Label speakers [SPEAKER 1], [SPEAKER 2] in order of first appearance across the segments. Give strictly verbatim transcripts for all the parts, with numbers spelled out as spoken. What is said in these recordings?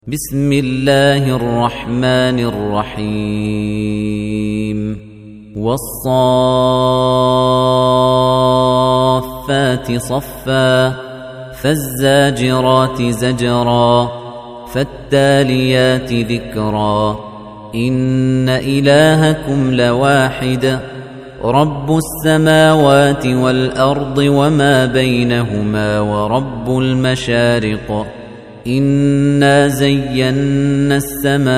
[SPEAKER 1] بسم الله الرحمن الرحيم والصافات صفا فالزاجرات زجرا فالتاليات ذكرا إن إلهكم لواحد رب السماوات والأرض وما بينهما ورب المشارق إنا زينا السماء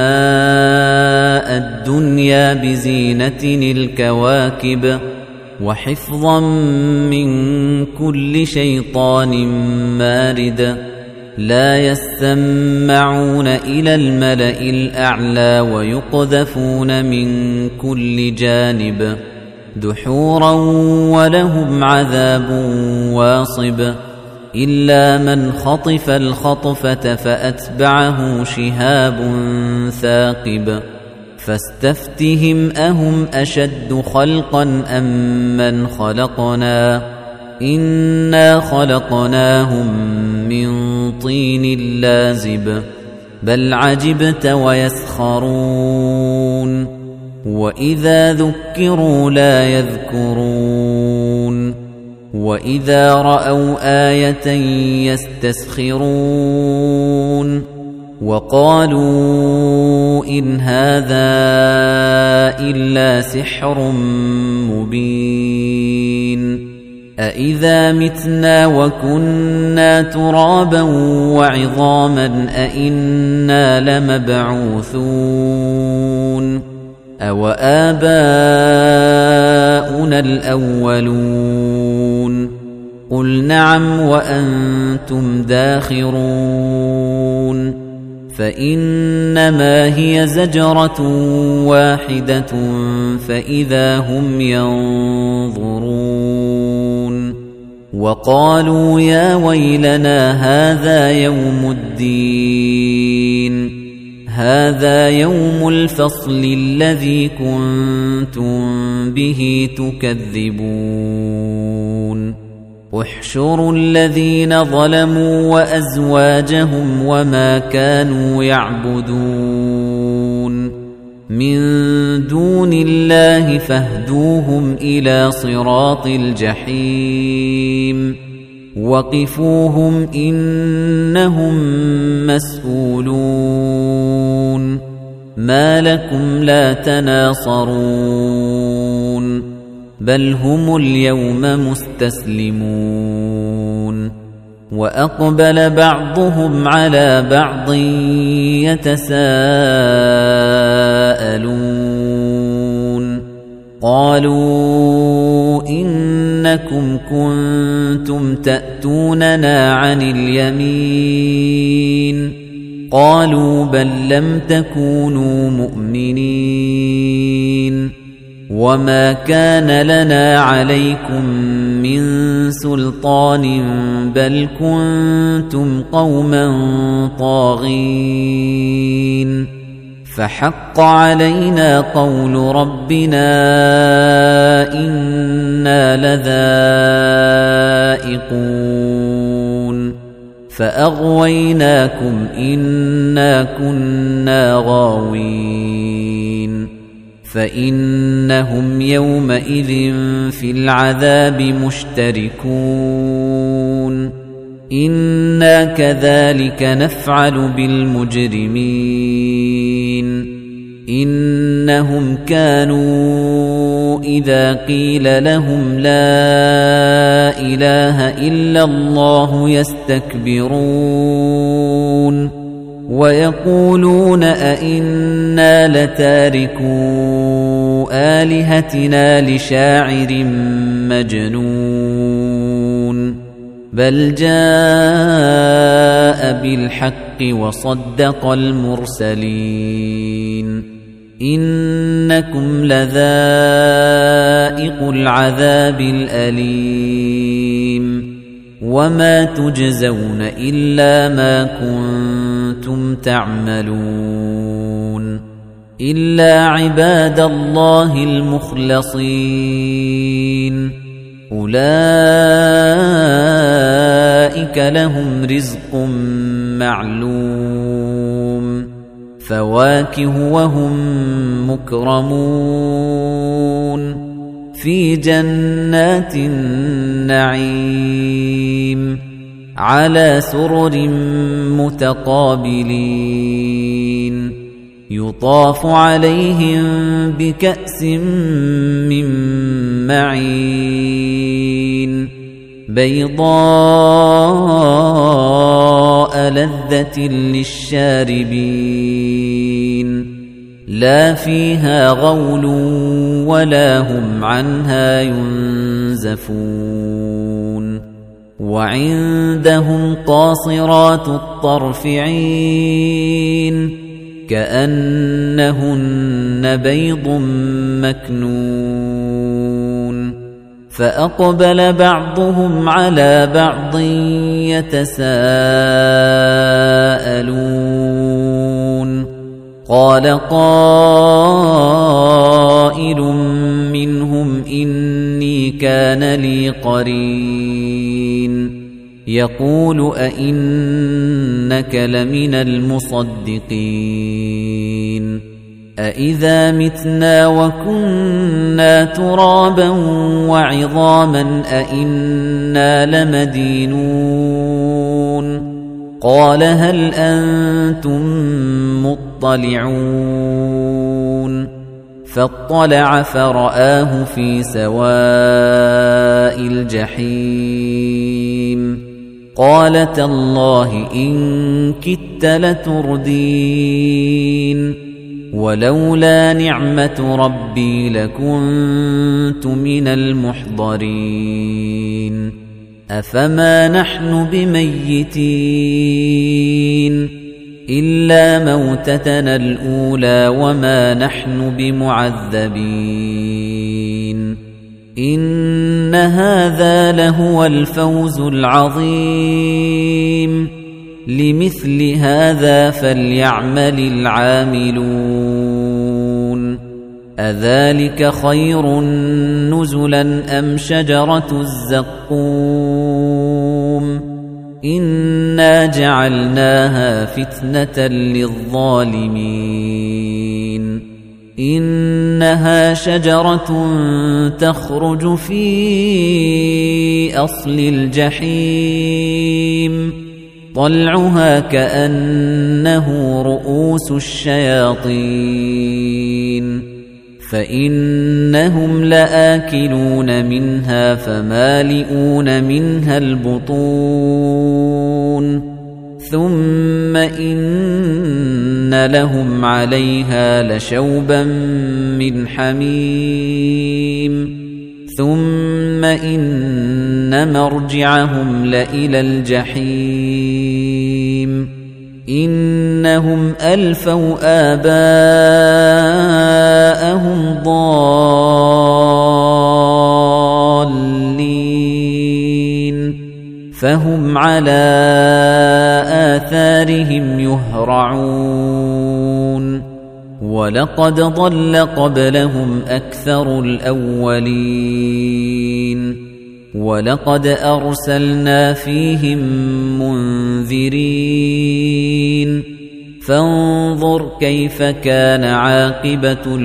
[SPEAKER 1] الدنيا بزينة الكواكب وحفظا من كل شيطان مارد لا يسمعون إلى الملأ الأعلى ويقذفون من كل جانب دحورا ولهم عذاب واصب إلا من خطف الخطفة فأتبعه شهاب ثاقب فاستفتهم أهم أشد خلقا أم من خلقنا إنا خلقناهم من طين لازب بل عجبت ويسخرون وإذا ذكروا لا يذكرون وإذا رأوا آية يستسخرون وقالوا إن هذا إلا سحر مبين أإذا متنا وكنا ترابا وعظاما أإنا لمبعوثون أو آباؤنا الأولون قل نعم وأنتم داخرون فإنما هي زجرة واحدة فإذا هم ينظرون وقالوا يا ويلنا هذا يوم الدين هذا يوم الفصل الذي كنتم به تكذبون احشروا الذين ظلموا وأزواجهم وما كانوا يعبدون من دون الله فاهدوهم إلى صراط الجحيم وقفوهم إنهم مسؤولون ما لكم لا تناصرون بل هم اليوم مستسلمون وأقبل بعضهم على بعض يتساءلون قالوا إنكم كنتم تأتوننا عن اليمين قالوا بل لم تكونوا مؤمنين وما كان لنا عليكم من سلطان بل كنتم قوما طاغين فحق علينا قول ربنا إنا لذائقون فأغويناكم إنا كنا غاوين فإنهم يومئذ في العذاب مشتركون إنا كذلك نفعل بالمجرمين إنهم كانوا إذا قيل لهم لا إله إلا الله يستكبرون ويقولون أئنا لتاركو آلهتنا لشاعر مجنون بل جاء بالحق وصدق المرسلين إنكم لذائق العذاب الأليم وما تجزون إلا ما كنتم تعملون إلا عباد الله المخلصين أولئك لهم رزق معلوم الفواكه وهم مكرمون في جنات النعيم على سرر متقابلين يطاف عليهم بكأس من معين بيضاء لذة للشاربين لا فيها غول ولا هم عنها ينزفون وعندهم قاصرات الطرف عين كأنهن بيض مكنون فأقبل بعضهم على بعض يتساءلون قال قائل منهم إني كان لي قرين يقول أئنك لمن المصدقين أئذا متنا وكنا ترابا وعظاما أئنا لمدينون قال هل أنتم مطلعون فاطلع فرآه في سواء الجحيم قال تالله إن كدت لتردين ولولا نعمة ربي لكنت من المحضرين أفما نحن بميتين إلا موتتنا الأولى وما نحن بمعذبين إن هذا لهو الفوز العظيم لمثل هذا فليعمل العاملون أذلك خير نزلا أم شجرة الزقوم إنا جعلناها فتنة للظالمين إنها شجرة تخرج في أصل الجحيم طلعها كأنه رؤوس الشياطين فإنهم لآكلون منها فمالئون منها البطون ثم إن لهم عليها لشوبا من حميم ثم إن مرجعهم لإلى الجحيم إنهم ألفوا آباءهم ضالين فهم على آثارهم يهرعون ولقد ضل قبلهم أكثر الأولين ولقد أرسلنا فيهم منذرين فانظر كيف كان عاقبة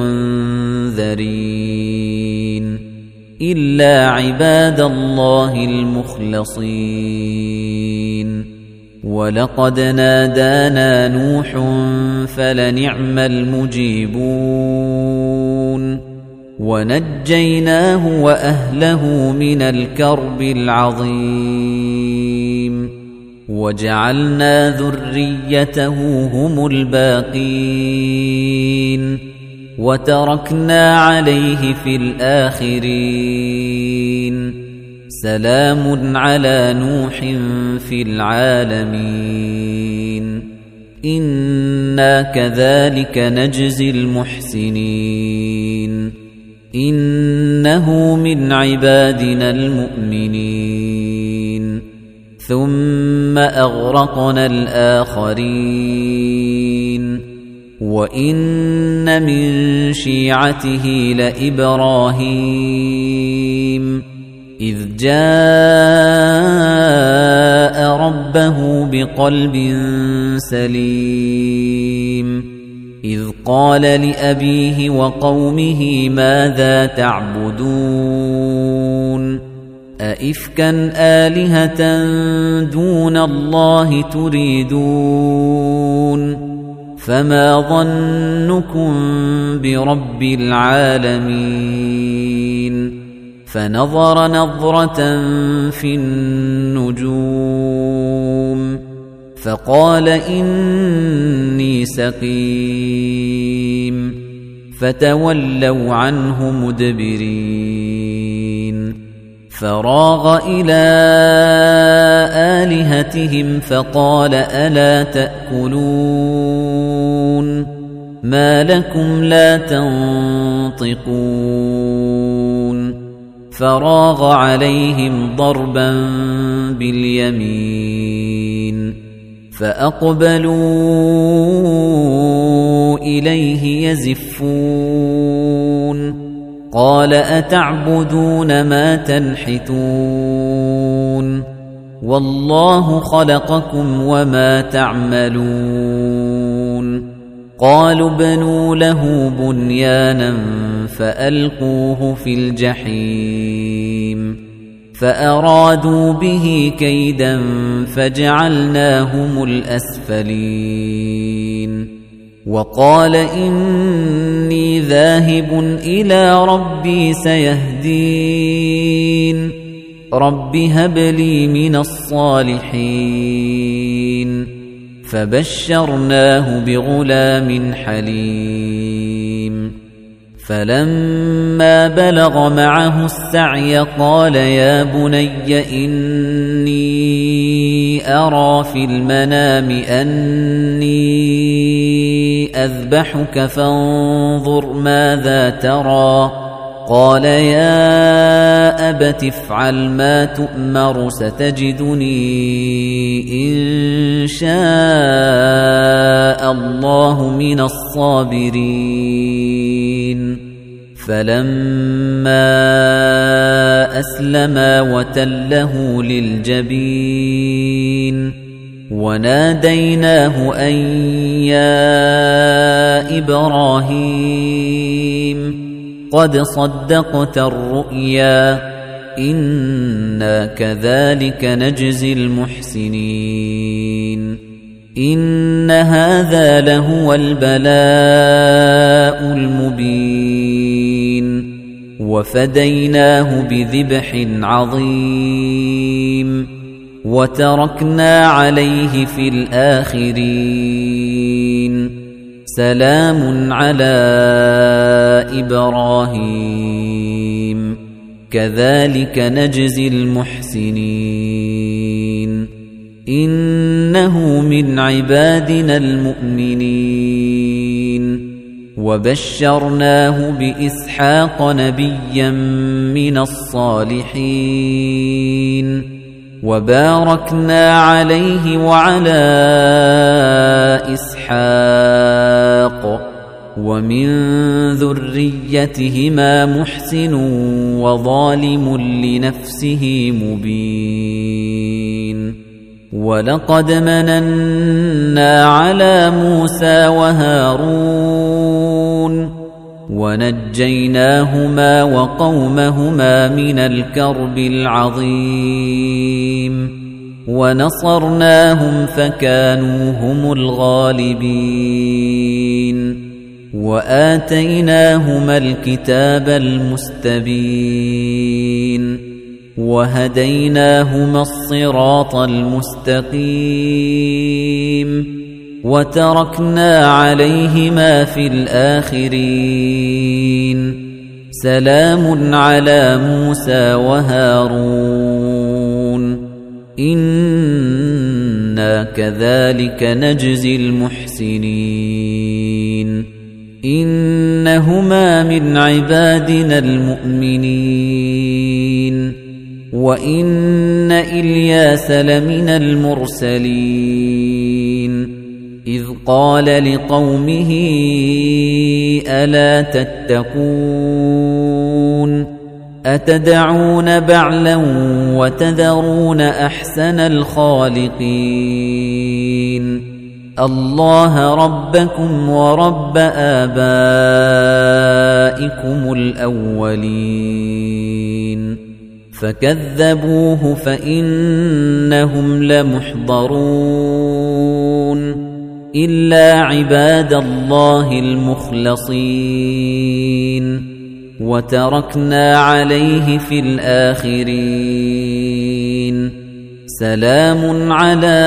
[SPEAKER 1] المنذرين إلا عباد الله المخلصين ولقد نادانا نوح فلنعم المجيبون ونجيناه وأهله من الكرب العظيم وجعلنا ذريته هم الباقين وتركنا عليه في الآخرين سلام على نوح في العالمين إنا كذلك نجزي المحسنين إنه من عبادنا المؤمنين ثم أغرقنا الآخرين وإن من شيعته لإبراهيم إذ جاء ربه بقلب سليم إذ قال لأبيه وقومه ماذا تعبدون أئفكا آلهة دون الله تريدون فما ظنكم برب العالمين فنظر نظرة في النجوم فقال إني سقيم فتولوا عنه مدبرين فراغ إلى آلهتهم فقال ألا تأكلون ما لكم لا تنطقون فراغ عليهم ضربا باليمين فأقبلوا إليه يزفون قال أتعبدون ما تنحتون والله خلقكم وما تعملون قالوا ابنوا له بنيانا فألقوه في الجحيم فأرادوا به كيدا فجعلناهم الأسفلين وقال إني ذاهب إلى ربي سيهدين رب هب لي من الصالحين فبشرناه بغلام حليم فلما بلغ معه السعي قال يا بني إني أرى في المنام أني أذبحك فانظر ماذا ترى قال يا أبت افعل ما تؤمر ستجدني إن شاء الله من الصابرين فلما أسلما وتله للجبين وناديناه أن يا إبراهيم قد صدقت الرؤيا إنا كذلك نجزي المحسنين إن هذا لهو البلاء المبين وفديناه بذبح عظيم وتركنا عليه في الآخرين سلام على إبراهيم كذلك نجزي المحسنين إنه من عبادنا المؤمنين وبشرناه بإسحاق نبيا من الصالحين وباركنا عليه وعلى إسحاق ومن ذريتهما محسن وظالم لنفسه مبين ولقد مننا على موسى وهارون ونجيناهما وقومهما من الكرب العظيم ونصرناهم فكانوا هم الغالبين وآتيناهما الكتاب المستبين وهديناهما الصراط المستقيم وتركنا عليهما في الآخرين سلام على موسى وهارون إنا كذلك نجزي المحسنين إنهما من عبادنا المؤمنين وإن إلياس لمن المرسلين إذ قال لقومه ألا تتقون أتدعون بعلا وتذرون أحسن الخالقين الله ربكم ورب آبائكم الأولين فكذبوه فإنهم لمحضرون إلا عباد الله المخلصين وتركنا عليه في الآخرين سلام على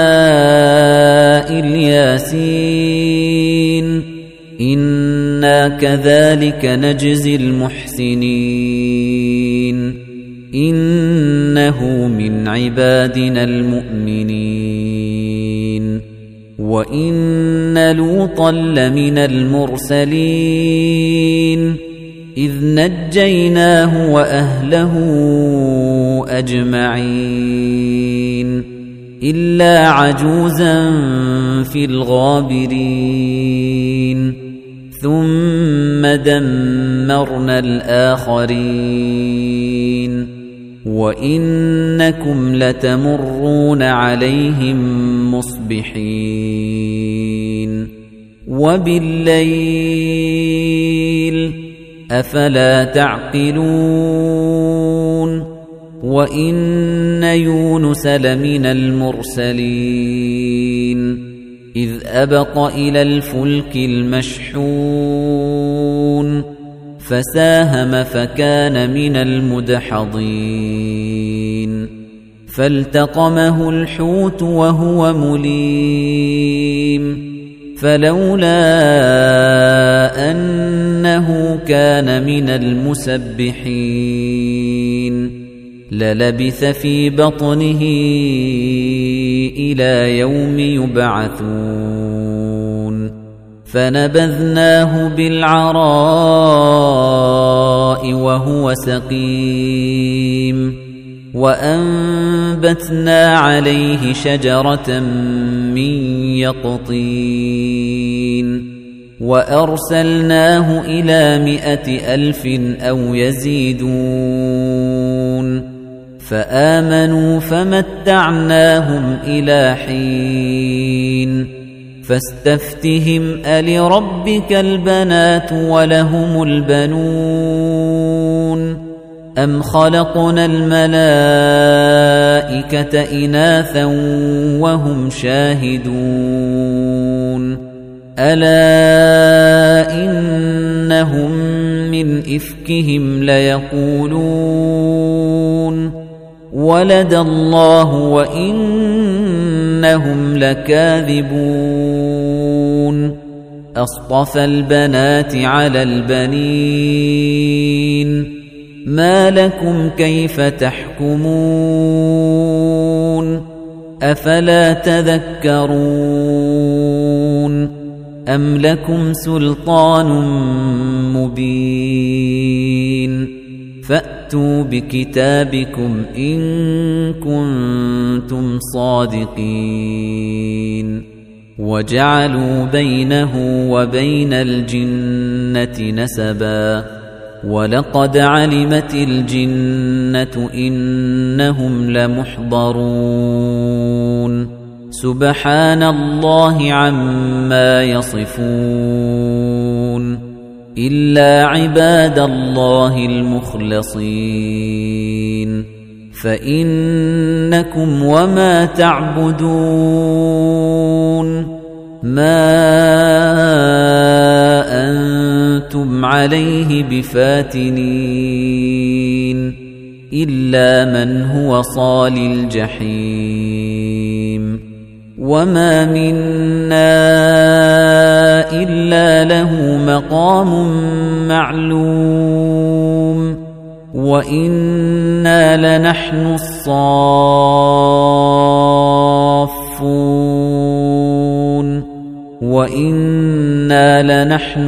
[SPEAKER 1] الياسين إنا كذلك نجزي المحسنين إنه من عبادنا المؤمنين وإن لوطا لمن المرسلين إذ نجيناه وأهله أجمعين إلا عجوزا في الغابرين ثم دمرنا الآخرين وإنكم لتمرون عليهم مصبحين وبالليل أفلا تعقلون وإن يونس لمن المرسلين إذ أبق إلى الفلك المشحون فساهم فكان من المدحضين فالتقمه الحوت وهو مليم فلولا أنه كان من المسبحين للبث في بطنه إلى يوم يبعثون فنبذناه بالعراء وهو سقيم وأنبتنا عليه شجرة من يقطين وأرسلناه إلى مائة ألف أو يزيدون فآمنوا فمتعناهم إلى حين فاستفتهم ألربك البنات ولهم البنون أم خلقنا الملائكة إناثا وهم شاهدون ألا إنهم من إفكهم ليقولون ولد الله وإنهم لكاذبون أصطفى البنات على البنين ما لكم كيف تحكمون أفلا تذكرون أم لكم سلطان مبين فأتوا بكتابكم إن كنتم صادقين وجعلوا بينه وبين الجنة نسبا ولقد علمت الجنة إنهم لمحضرون سبحان الله عما يصفون إلا عباد الله المخلصين فإنكم وما تعبدون ما أنتم عليه بفاتنين إلا من هو صال الجحيم وما منا إلا له مقام معلوم وإنا لنحن الصافون وإنا لنحن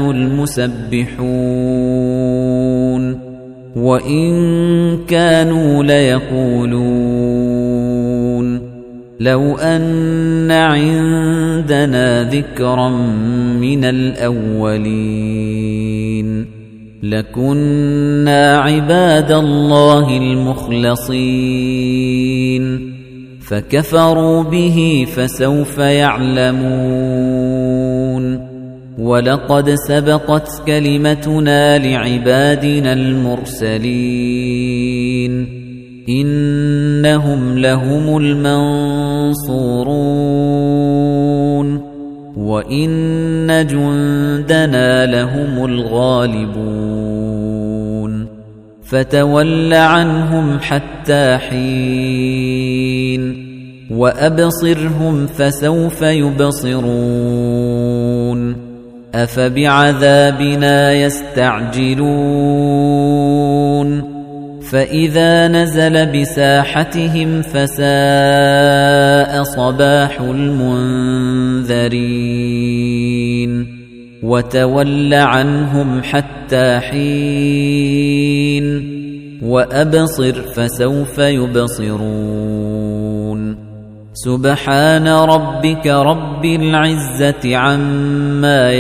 [SPEAKER 1] المسبحون وإن كانوا ليقولون لو أن عندنا ذكرا من الأولين لكنا عباد الله المخلصين فكفروا به فسوف يعلمون ولقد سبقت كلمتنا لعبادنا المرسلين إنهم لهم المنصورون وإن جندنا لهم الغالبون فتول عنهم حتى حين وأبصرهم فسوف يبصرون أفبعذابنا يستعجلون فإذا نزل بساحتهم فساء صباح المنذرين وتول عنهم حتى حين وأبصر فسوف يبصرون سبحان ربك رب العزة عما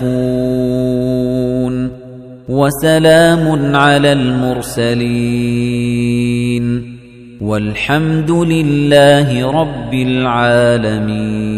[SPEAKER 1] يصفون وسلام على المرسلين والحمد لله رب العالمين.